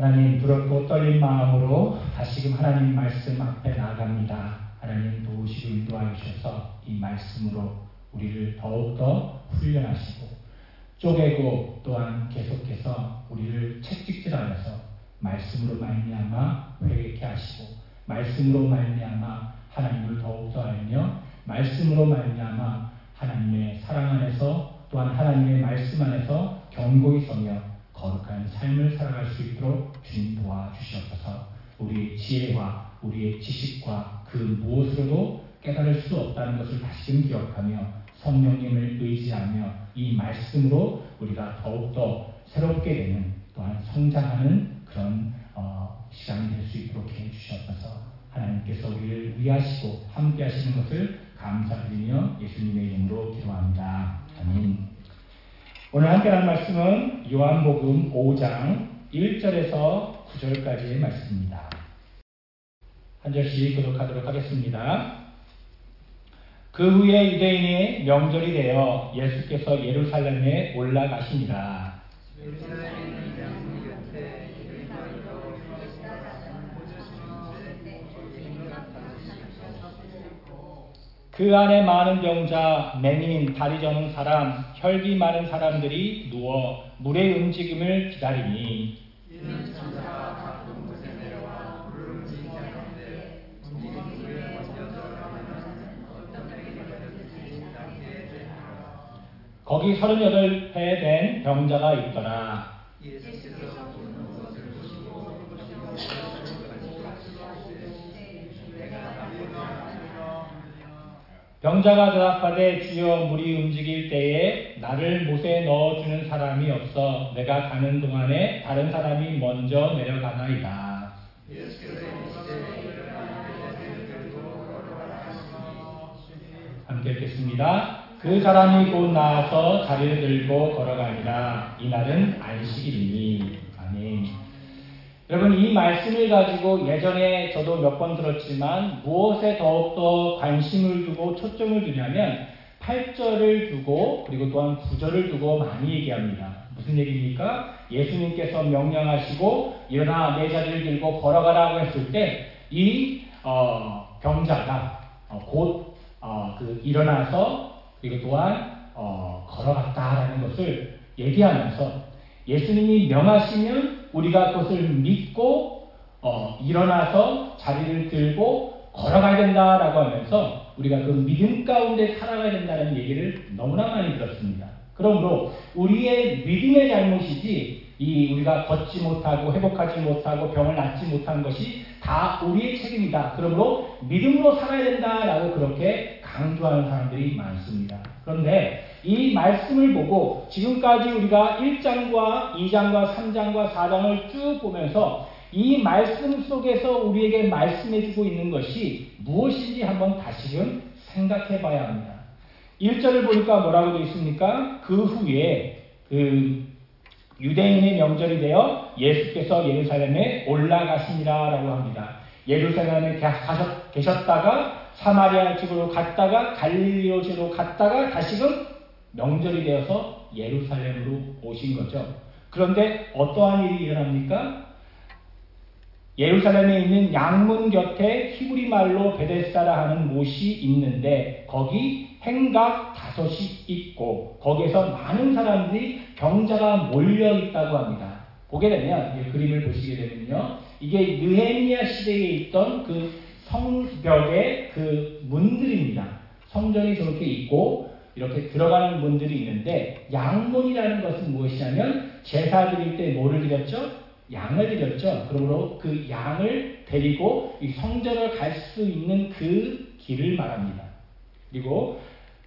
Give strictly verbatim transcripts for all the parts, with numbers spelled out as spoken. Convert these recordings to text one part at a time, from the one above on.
하나님, 두렵고 떨린 마음으로 다시금 하나님 말씀 앞에 나아갑니다. 하나님 도우시고 인도하여 주셔서 이 말씀으로 우리를 더욱더 훈련하시고 쪼개고 또한 계속해서 우리를 채찍질하여서 말씀으로 말미암아 회개케 하시고 말씀으로 말미암아 하나님을 더욱더 알며 말씀으로 말미암아 하나님의 사랑 안에서 또한 하나님의 말씀 안에서 견고히 서며 거룩한 삶을 살아갈 수 있도록 주님 도와주시옵소서. 우리의 지혜와 우리의 지식과 그 무엇으로도 깨달을 수 없다는 것을 다시금 기억하며 성령님을 의지하며 이 말씀으로 우리가 더욱더 새롭게 되는 또한 성장하는 그런 어, 시간이 될 수 있도록 해주시옵소서. 하나님께서 우리를 위하시고 함께 하시는 것을 감사드리며 예수님의 이름으로 기도합니다. 아멘. 오늘 함께 할 말씀은 요한복음 오 장 일 절에서 구 절까지의 말씀입니다. 한 절씩 교독하도록 하겠습니다. 그 후에 유대인의 명절이 되어 예수께서 예루살렘에 올라가시니라. 그 안에 많은 병자, 맹인, 다리 저는 사람, 혈기 많은 사람들이 누워 물의 움직임을 기다리니 거기 서른여덟 해 된 병자가 있더라. 병자가 대답하되 주여 물이 움직일 때에 나를 못에 넣어주는 사람이 없어 내가 가는 동안에 다른 사람이 먼저 내려가나이다. 함께 읽겠습니다. 그 사람이 곧 나와서 자리를 들고 걸어가니라. 이날은 안식일이니. 아멘. 여러분, 이 말씀을 가지고 예전에 저도 몇 번 들었지만 무엇에 더욱더 관심을 두고 초점을 두냐면 팔 절을 두고 그리고 또한 구 절을 두고 많이 얘기합니다. 무슨 얘기입니까? 예수님께서 명령하시고 일어나 내 자리를 들고 걸어가라고 했을 때 이 어, 병자가 어, 곧 어, 그 일어나서 그리고 또한 어, 걸어갔다라는 것을 얘기하면서 예수님이 명하시면 우리가 그것을 믿고 어, 일어나서 자리를 들고 걸어가야 된다라고 하면서 우리가 그 믿음 가운데 살아가야 된다는 얘기를 너무나 많이 들었습니다. 그러므로 우리의 믿음의 잘못이지 이 우리가 걷지 못하고 회복하지 못하고 병을 낫지 못한 것이 다 우리의 책임이다. 그러므로 믿음으로 살아야 된다라고 그렇게 강조하는 사람들이 많습니다. 그런데 이 말씀을 보고 지금까지 우리가 일 장과 이 장과 삼 장과 사 장을 쭉 보면서 이 말씀 속에서 우리에게 말씀해주고 있는 것이 무엇인지 한번 다시금 생각해 봐야 합니다. 일 절을 보니까 뭐라고 되어 있습니까? 그 후에 그 유대인의 명절이 되어 예수께서 예루살렘에 올라가시니라 라고 합니다. 예루살렘에 가셨, 계셨다가 사마리아 지구로 갔다가 갈릴리로 지구로 갔다가 다시금 명절이 되어서 예루살렘으로 오신 거죠. 그런데 어떠한 일이 일어납니까? 예루살렘에 있는 양문 곁에 히브리 말로 베데스다라 하는 못이 있는데 거기 행각 다섯이 있고 거기에서 많은 사람들이 병자가 몰려 있다고 합니다. 보게 되면 이 그림을 보시게 되면요, 이게 느헤미야 시대에 있던 그 성벽의 그 문들입니다. 성전이 저렇게 있고 이렇게 들어가는 문들이 있는데 양문이라는 것은 무엇이냐면 제사 드릴 때 뭐를 드렸죠? 양을 드렸죠. 그러므로 그 양을 데리고 이 성전을 갈 수 있는 그 길을 말합니다. 그리고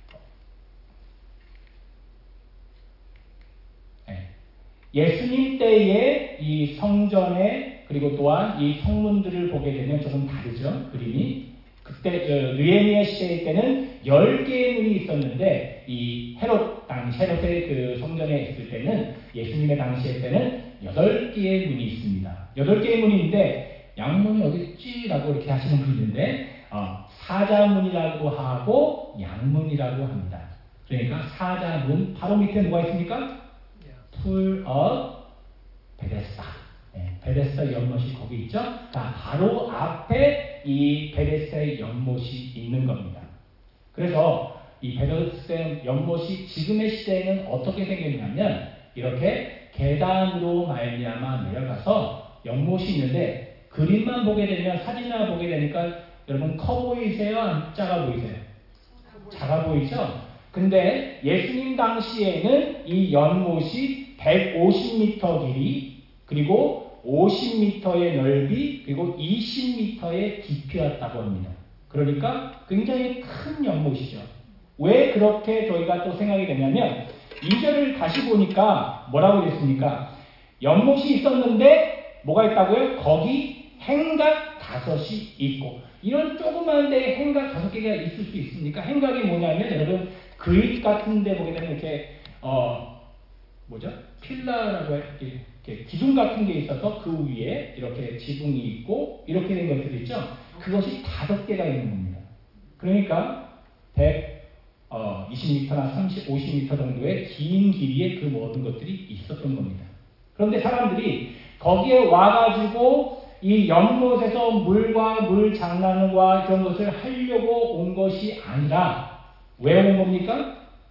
예수님 때에 이 성전에 그리고 또한 이 성문들을 보게 되면 조금 다르죠. 그림이. 그때 느헤미야 시대 때는 열 개의 문이 있었는데 이 헤롯 당시 헤롯의 그 성전에 있을 때는 예수님의 당시에 때는 여덟 개의 문이 있습니다. 여덟 개의 문이 있는데 양문이 어디 있지라고 이렇게 하시는 분이 있는데 어, 사자문이라고 하고 양문이라고 합니다. 그러니까 사자문 바로 밑에 뭐가 있습니까? 풀 업 베데스다. 네, 베데스다 연못이 거기 있죠? 자, 바로 앞에 이 베데스다의 연못이 있는 겁니다. 그래서 이 베데스다 연못이 지금의 시대에는 어떻게 생겼냐면 이렇게 계단으로 말미암아 내려가서 연못이 있는데 그림만 보게 되면 사진만 보게 되니까 여러분 커 보이세요? 작아 보이세요? 작아 보이죠? 근데 예수님 당시에는 이 연못이 백오십 미터 길이 그리고 오십 미터의 넓이 그리고 이십 미터의 깊이였다고 합니다. 그러니까 굉장히 큰 연못이죠. 왜 그렇게 저희가 또 생각이 되냐면 이 절을 다시 보니까 뭐라고 됐습니까? 연못이 있었는데 뭐가 있다고요? 거기 행각 다섯이 있고 이런 조그만 데에 행각 다섯 개가 있을 수 있습니까? 행각이 뭐냐면 여러분 그릿 같은 데 보게 되면 이렇게 어 뭐죠? 필라라고 할 이렇게 기둥 같은 게 있어서 그 위에 이렇게 지붕이 있고 이렇게 된 것들이 있죠. 그것이 다섯 개가 있는 겁니다. 그러니까 백이십 미터나 삼십, 오십 미터 정도의 긴 길이의 그 모든 것들이 있었던 겁니다. 그런데 사람들이 거기에 와가지고 이 연못에서 물과 물 장난과 이런 것을 하려고 온 것이 아니라 왜 온 겁니까?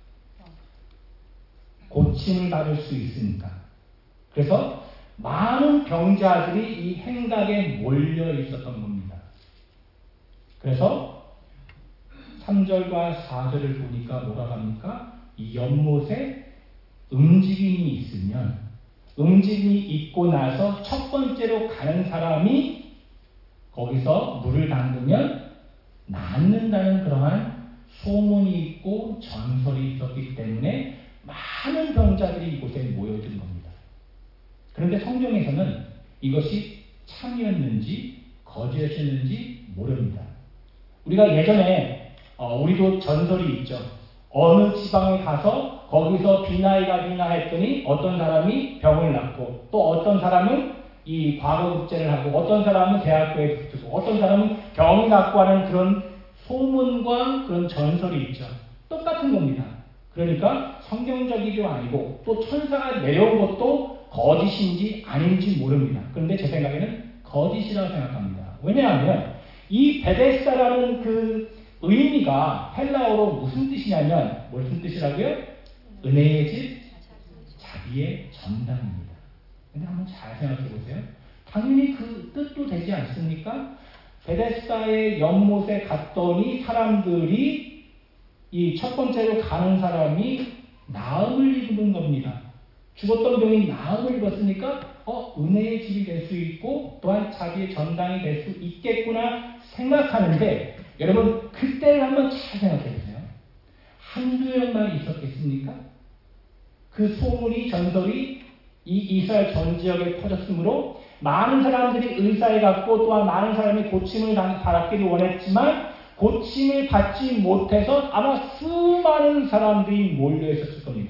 고침을 받을 수 있으니까. 그래서 많은 병자들이 이 행각에 몰려 있었던 겁니다. 그래서 삼 절과 사 절을 보니까 뭐라고 합니까? 이 연못에 움직임이 있으면 움직임이 있고 나서 첫 번째로 가는 사람이 거기서 물을 담그면 낫는다는 그러한 소문이 있고 전설이 있었기 때문에 많은 병자들이 이곳에 모여든 겁니다. 그런데 성경에서는 이것이 참이었는지 거짓이었는지 모릅니다. 우리가 예전에 어, 우리도 전설이 있죠. 어느 지방에 가서 거기서 비나이가 비나 했더니 어떤 사람이 병을 낫고 또 어떤 사람은 이 과거급제를 하고 어떤 사람은 대학교에 붙고 어떤 사람은 병이 낫고 하는 그런 소문과 그런 전설이 있죠. 똑같은 겁니다. 그러니까 성경적이도 아니고 또 천사가 내려온 것도 거짓인지 아닌지 모릅니다. 그런데 제 생각에는 거짓이라고 생각합니다. 왜냐하면 이 베데스다라는 그 의미가 헬라어로 무슨 뜻이냐면 무슨 뜻이라고요? 은혜의 집, 자비의 전당입니다. 근데 한번 잘 생각해 보세요. 당연히 그 뜻도 되지 않습니까? 베데스다의 연못에 갔더니 사람들이 이 첫 번째로 가는 사람이 나음을 입은 겁니다. 죽었던 병이 나음을 입었으니까 어 은혜의 집이 될 수 있고 또한 자비의 전당이 될 수 있겠구나 생각하는데 여러분 그때를 한번 잘 생각해 보세요. 한두 명만 있었겠습니까? 그 소문이 전설이 이 이스라엘 전 지역에 퍼졌으므로 많은 사람들이 의사에 갔고 또한 많은 사람이 고침을 받았기를 원했지만 고침을 받지 못해서 아마 수많은 사람들이 몰려 있었을 겁니다.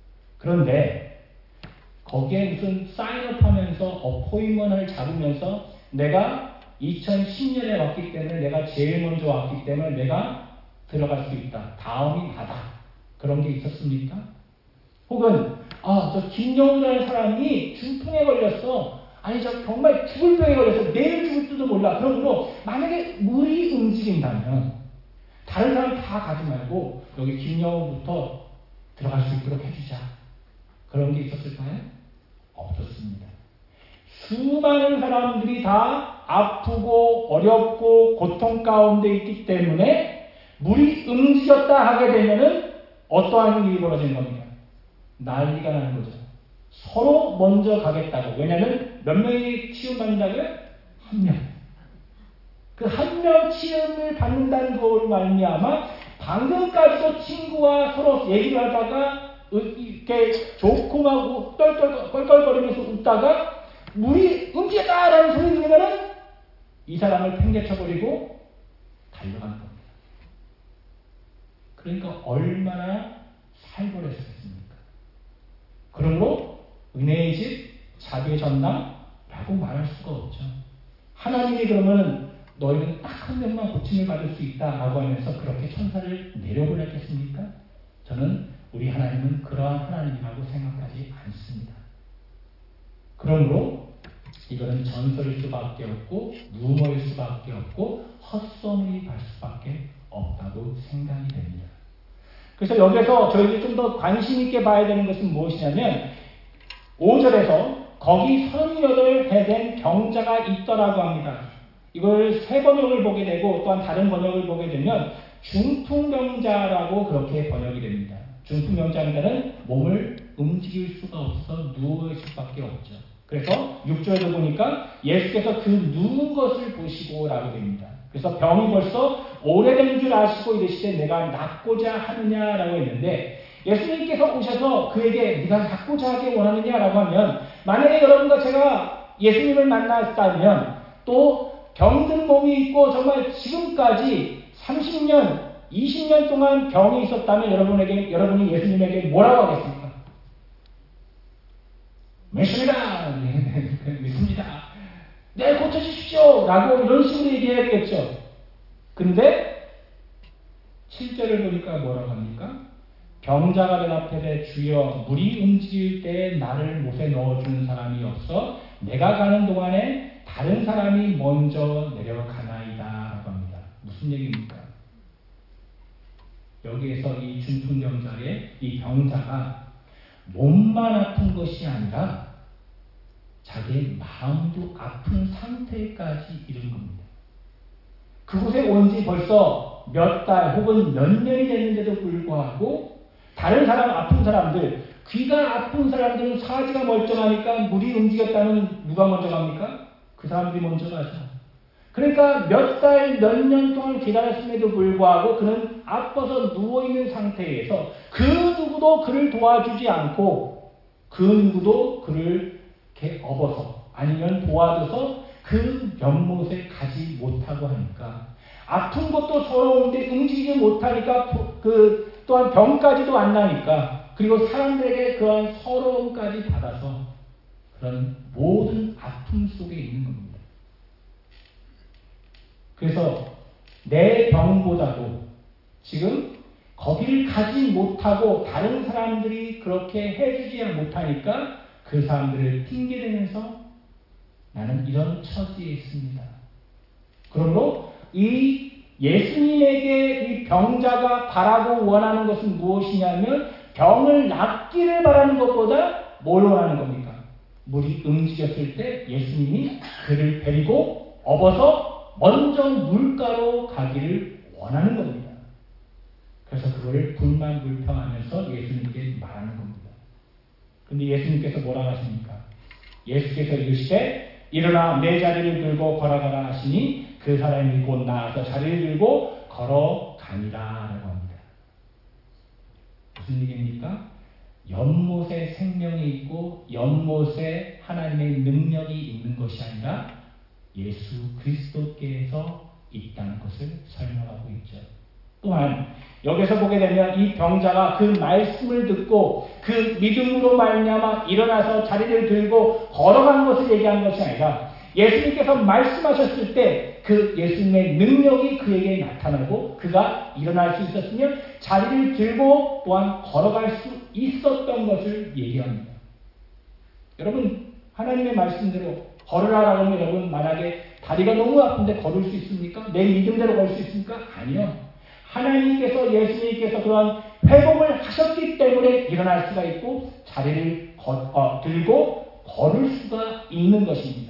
그런데 거기에 무슨 사인업 하면서 어포인먼트를 잡으면서 내가 이천십 년에 왔기 때문에 내가 제일 먼저 왔기 때문에 내가 들어갈 수 있다. 다음이 나다. 그런 게 있었습니까? 혹은 아, 저 김영우라는 사람이 중풍에 걸렸어. 아니 저 정말 죽을 병에 걸려서 내일 죽을지도 몰라. 그러므로 만약에 물이 움직인다면 다른 사람 다 가지 말고 여기 김영우부터 들어갈 수 있도록 해주자. 그런 게 있었을까요? 없었습니다. 수많은 사람들이 다 아프고 어렵고 고통 가운데 있기 때문에 물이 움직였다 하게 되면은 어떠한 일이 벌어지는 겁니까? 난리가 나는 거죠. 서로 먼저 가겠다고. 왜냐하면 몇 명이 치유받는다고요? 한 명. 그 한 명 치유를 받는다는 것으로 말미암아 방금까지도 친구와 서로 얘기를 하다가 이렇게 좋고 막 떨떨 껄껄거리면서 웃다가 물이 움직였다라는 소리 들으면은 이 사람을 팽개쳐버리고 달려가는 겁니다. 그러니까 얼마나 살벌했었습니까? 그러므로 은혜의 집, 자비의 전당라고 말할 수가 없죠. 하나님이 그러면 너희는 딱 한 명만 고침을 받을 수 있다라고 하면서 그렇게 천사를 내려보냈겠습니까? 저는 우리 하나님은 그러한 하나님이라고 생각하지 않습니다. 그러므로 이거는 전설일 수밖에 없고 루머일 수밖에 없고 헛소문이 갈 수밖에 없다고 생각이 됩니다. 그래서 여기서 저희들이 좀 더 관심 있게 봐야 되는 것은 무엇이냐면 오 절에서 거기 서른여덟 해 된 병자가 있더라고 합니다. 이걸 새 번역을 보게 되고 또한 다른 번역을 보게 되면 중풍병자라고 그렇게 번역이 됩니다. 중풍병자는 몸을 움직일 수가 없어 누워 있을 수밖에 없죠. 그래서 육 절도 보니까 예수께서 그 누운 것을 보시고 라고 됩니다. 그래서 병이 벌써 오래된 줄 아시고 이르시되 내가 낫고자 하느냐라고 했는데 예수님께서 오셔서 그에게 네가 낫고자 하기 원하느냐라고 하면 만약에 여러분과 제가 예수님을 만났다면 또 병든 몸이 있고 정말 지금까지 삼십 년, 이십 년 동안 병이 있었다면 여러분에게, 여러분이 예수님에게 뭐라고 하겠습니까? 믿습니다. 믿습니다. 네, 고쳐주십시오. 라고 이런 식으로 얘기해야겠죠. 근데 칠 절을 보니까 뭐라고 합니까? 병자가 대답하되 주여 물이 움직일 때 나를 못에 넣어주는 사람이 없어 내가 가는 동안에 다른 사람이 먼저 내려가나이다 라고 합니다. 무슨 얘기입니까? 여기에서 이 중풍병자의 이 병자가 몸만 아픈 것이 아니라 자기의 마음도 아픈 상태까지 이른 겁니다. 그곳에 온 지 벌써 몇 달 혹은 몇 년이 됐는데도 불구하고 다른 사람, 아픈 사람들, 귀가 아픈 사람들은 사지가 멀쩡하니까 물이 움직였다면 누가 먼저 갑니까? 그 사람들이 먼저 가죠. 그러니까 몇 달, 몇 년 동안 기다렸음에도 불구하고 그는 아파서 누워있는 상태에서 그 누구도 그를 도와주지 않고 그 누구도 그를 이렇게 업어서 아니면 도와줘서 그 연못에 가지 못하고 하니까 아픈 것도 서러운데 움직이지 못하니까 그 또한 병까지도 안 나니까 그리고 사람들에게 그런 서러움까지 받아서 그런 모든 아픔 속에 있는 겁니다. 그래서 내 병보다도 지금 거기를 가지 못하고 다른 사람들이 그렇게 해주지 못하니까 그 사람들을 핑계대면서 나는 이런 처지에 있습니다. 그러므로 이 예수님에게 이 병자가 바라고 원하는 것은 무엇이냐면 병을 낫기를 바라는 것보다 뭘 원하는 겁니까? 물이 움직였을 때 예수님이 그를 데리고 업어서 먼저 물가로 가기를 원하는 겁니다. 그래서 그거를 불만불평하면서 예수님께 말하는 겁니다. 근데 예수님께서 뭐라 하십니까? 예수께서 이르시되 일어나 내 자리를 들고 걸어가라 하시니 그 사람이 곧 나아서 자리를 들고 걸어가니라 라고 합니다. 무슨 얘기입니까? 연못에 생명이 있고 연못에 하나님의 능력이 있는 것이 아니라 예수 그리스도께서 있다는 것을 설명하고 있죠. 또한 여기서 보게 되면 이 병자가 그 말씀을 듣고 그 믿음으로 말미암아 일어나서 자리를 들고 걸어간 것을 얘기한 것이 아니라 예수님께서 말씀하셨을 때 그 예수님의 능력이 그에게 나타나고 그가 일어날 수 있었으며 자리를 들고 또한 걸어갈 수 있었던 것을 얘기합니다. 여러분 하나님의 말씀대로 걸으라라고 하면 여러분 만약에 다리가 너무 아픈데 걸을 수 있습니까? 내 믿음대로 걸을 수 있습니까? 아니요. 하나님께서 예수님께서 그런 회복을 하셨기 때문에 일어날 수가 있고 자리를 거, 어, 들고 걸을 수가 있는 것입니다.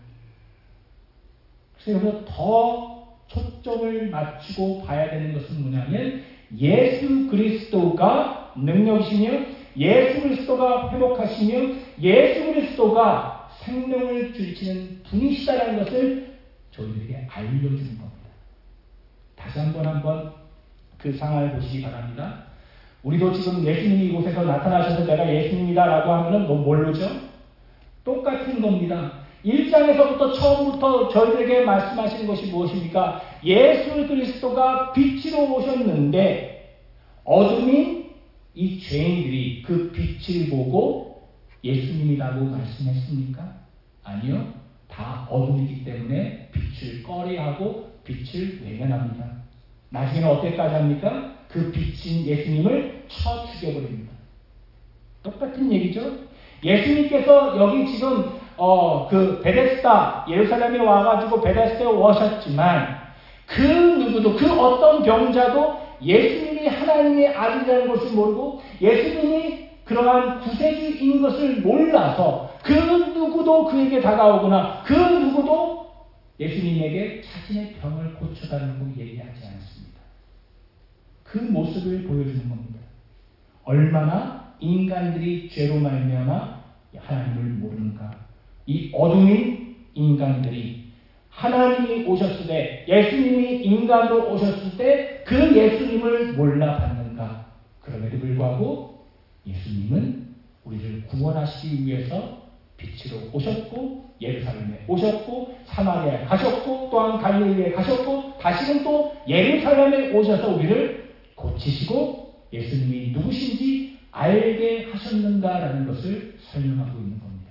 그래서 더 초점을 맞추고 봐야 되는 것은 뭐냐면 예수 그리스도가 능력이시며 예수 그리스도가 회복하시며 예수 그리스도가 생명을 주시는 분이시다라는 것을 저희들에게 알려주는 겁니다. 다시 한번 한번 그 상황을 보시기 바랍니다. 우리도 지금 예수님이 이곳에서 나타나셔서 내가 예수님이다라고 하면은 뭐 뭘로죠? 똑같은 겁니다. 일 장에서부터 처음부터 저희들에게 말씀하시는 것이 무엇입니까? 예수 그리스도가 빛으로 오셨는데 어둠인 이 죄인들이 그 빛을 보고 예수님이라고 말씀했습니까? 아니요. 다 어둠이기 때문에 빛을 꺼려하고 빛을 외면합니다. 나중에는 어때까지 합니까? 그 빛인 예수님을 쳐 죽여버립니다. 똑같은 얘기죠. 예수님께서 여기 지금 어, 그 베데스다 예루살렘에 와가지고 베데스다에 오셨지만 그 누구도 그 어떤 병자도 예수님이 하나님의 아들이라는 것을 모르고 예수님이 그러한 구세주인 것을 몰라서 그 누구도 그에게 다가오거나 그 누구도 예수님에게 자신의 병을 고쳐달라고 얘기하지 않습니다. 그 모습을 보여주는 겁니다. 얼마나 인간들이 죄로 말미암아 하나님을 모르는가. 이 어둠인 인간들이 하나님이 오셨을 때, 예수님이 인간으로 오셨을 때 그 예수님을 몰라봤는가. 그럼에도 불구하고 예수님은 우리를 구원하시기 위해서 빛으로 오셨고 예루살렘에 오셨고 사마리아에 가셨고 또한 갈릴리에 가셨고 다시는 또 예루살렘에 오셔서 우리를 고치시고 예수님이 누구신지 알게 하셨는가라는 것을 설명하고 있는 겁니다.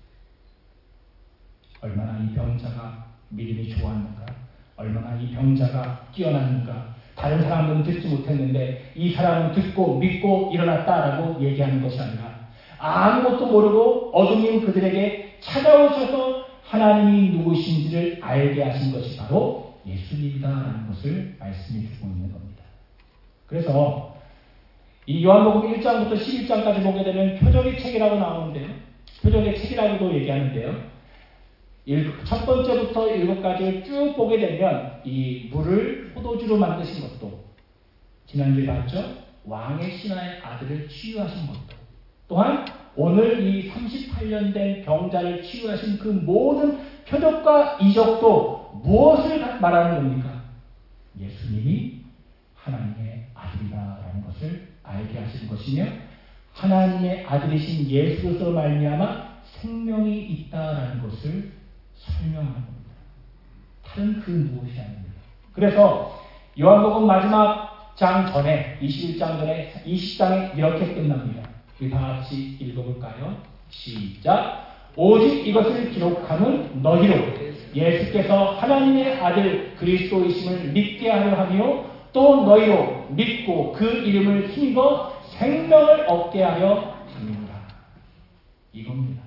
얼마나 이 병자가 믿음이 좋았는가, 얼마나 이 병자가 뛰어났는가. 다른 사람들은 듣지 못했는데 이 사람은 듣고 믿고 일어났다라고 얘기하는 것이 아니라 아무것도 모르고 어둠인 그들에게 찾아오셔서 하나님이 누구신지를 알게 하신 것이 바로 예수님이다라는 것을 말씀해 주고 있는 겁니다. 그래서 이 요한복음 일 장부터 십일 장까지 보게 되면 표적의 책이라고 나오는데요. 표적의 책이라고도 얘기하는데요. 첫 번째부터 일곱 가지를 쭉 보게 되면 이 물을 포도주로 만드신 것도, 지난주에 봤죠? 왕의 신하의 아들을 치유하신 것도, 또한 오늘 이 삼십팔 년 된 병자를 치유하신 그 모든 표적과 이적도 무엇을 말하는 겁니까? 예수님이 하나님의 아들이다라는 것을 알게 하시는 것이며 하나님의 아들이신 예수로서 말미암아 생명이 있다라는 것을 설명하는 겁니다. 다른 그 무엇이 아닙니다. 그래서 요한복음 마지막 장 전에 이십일 장 전에 이십 장에 이렇게 끝납니다. 우리 다 같이 읽어볼까요? 시작. 오직 이것을 기록하는 너희로 예수께서 하나님의 아들 그리스도이심을 믿게 하려 하며 또 너희로 믿고 그 이름을 힘입어 생명을 얻게 하려 합니다. 이겁니다.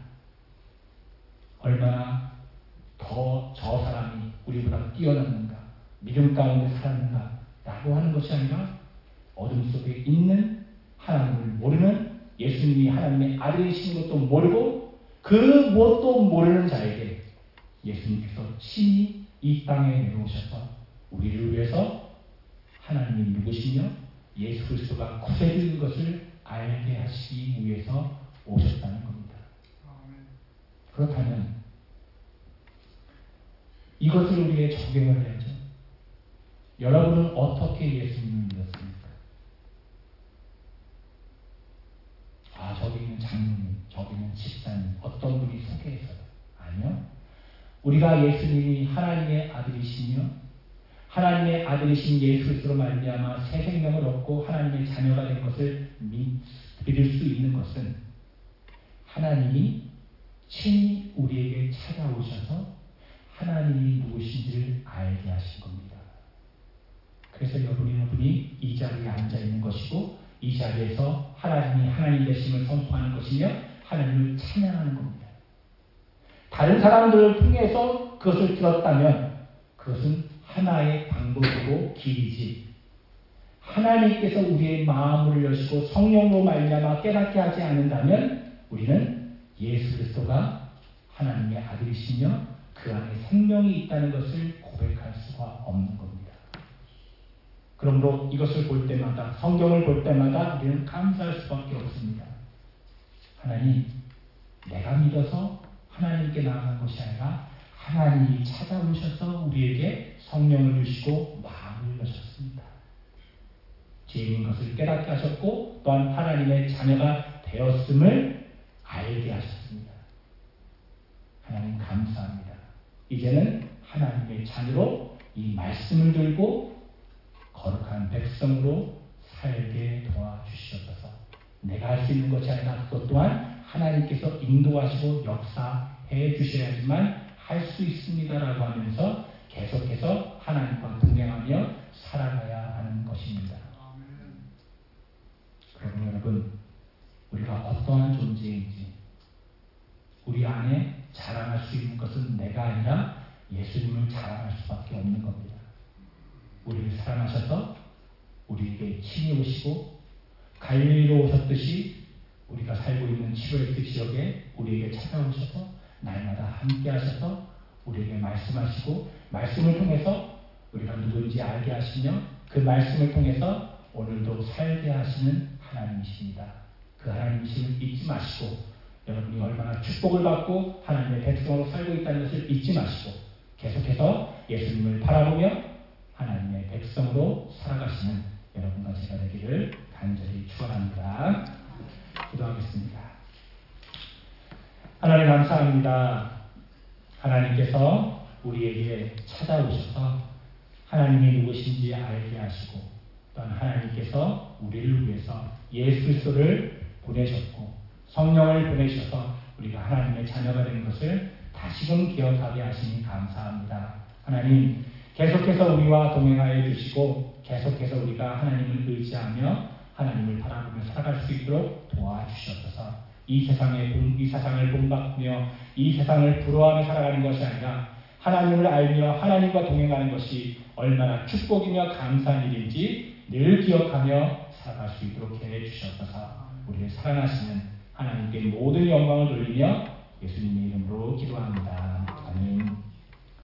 얼마나 더 저 사람이 우리보다 뛰어났는가, 믿음 가운데 살았는가 라고 하는 것이 아니라 어둠 속에 있는 하나님을 모르는, 예수님이 하나님의 아들이신 것도 모르고 그 무엇도 모르는 자에게 예수님께서 친히 이 땅에 내려오셔서 우리를 위해서 하나님이 누구시며 예수 그리스도가 구세주인 것을 알게 하시기 위해서 오셨다는 겁니다. 그렇다면 이것을 우리에게 적용을 해야죠. 여러분은 어떻게 예수님을 믿었습니까? 아, 저기 있는 장로님, 저기 있는 집사님, 어떤 분이 소개해서요. 아니요. 우리가 예수님이 하나님의 아들이시며 하나님의 아들이신 예수 그리스도로 말미암아 새 생명을 얻고 하나님의 자녀가 된 것을 믿을 수 있는 것은 하나님이 친히 우리에게 찾아오셔서 하나님이 누구신지를 알게 하신 겁니다. 그래서 여러분이 여러분이 이 자리에 앉아 있는 것이고 이 자리에서 하나님이 하나님 되심을 선포하는 것이며 하나님을 찬양하는 겁니다. 다른 사람들을 통해서 그것을 들었다면 그것은 하나의 방법이고 길이지, 하나님께서 우리의 마음을 여시고 성령으로 말미암아 깨닫게 하지 않는다면 우리는 예수 그리스도가 하나님의 아들이시며 그 안에 생명이 있다는 것을 고백할 수가 없는 겁니다. 그러므로 이것을 볼 때마다, 성경을 볼 때마다 우리는 감사할 수밖에 없습니다. 하나님, 내가 믿어서 하나님께 나아간 것이 아니라 하나님이 찾아오셔서 우리에게 성령을 주시고 마음을 여셨습니다. 죄인 것을 깨닫게 하셨고 또한 하나님의 자녀가 되었음을 알게 하셨습니다. 하나님 감사합니다. 이제는 하나님의 자녀로 이 말씀을 들고 거룩한 백성으로 살게 도와주시옵소서. 내가 할 수 있는 것이 아니라 그것 또한 하나님께서 인도하시고 역사해 주셔야지만 할 수 있습니다라고 하면서 계속해서 하나님과 동행하며 살아가야 하는 것입니다. 그러면 여러분, 우리가 어떠한 존재인지, 우리 안에 자랑할 수 있는 것은 내가 아니라 예수님을 자랑할 수밖에 없는 겁니다. 우리를 사랑하셔서 우리에게 친히 오시고 갈릴리로 오셨듯이 우리가 살고 있는 칠월트 지역에 우리에게 찾아오셔서 날마다 함께 하셔서 우리에게 말씀하시고 말씀을 통해서 우리가 누구인지 알게 하시며 그 말씀을 통해서 오늘도 살게 하시는 하나님이십니다. 그 하나님이심을 잊지 마시고 여러분이 얼마나 축복을 받고 하나님의 백성으로 살고 있다는 것을 잊지 마시고 계속해서 예수님을 바라보며 하나님의 백성으로 살아가시는 여러분과 제가 되기를 간절히 축원합니다. 기도하겠습니다. 하나님 감사합니다. 하나님께서 우리에게 찾아오셔서 하나님이 누구신지 알게 하시고 또한 하나님께서 우리를 위해서 예수 그리스도를 보내셨고 성령을 보내셔서 우리가 하나님의 자녀가 된 것을 다시금 기억하게 하시니 감사합니다. 하나님 계속해서 우리와 동행하여 주시고 계속해서 우리가 하나님을 의지하며 하나님을 바라보며 살아갈 수 있도록 도와주시옵소서. 이 세상에 이 세상을 본받으며 이 세상을 부러워하며 살아가는 것이 아니라 하나님을 알며 하나님과 동행하는 것이 얼마나 축복이며 감사한 일인지 늘 기억하며 살아갈 수 있도록 해 주시옵소서. 우리를 사랑하시는 하나님께 모든 영광을 돌리며 예수님의 이름으로 기도합니다. 아멘.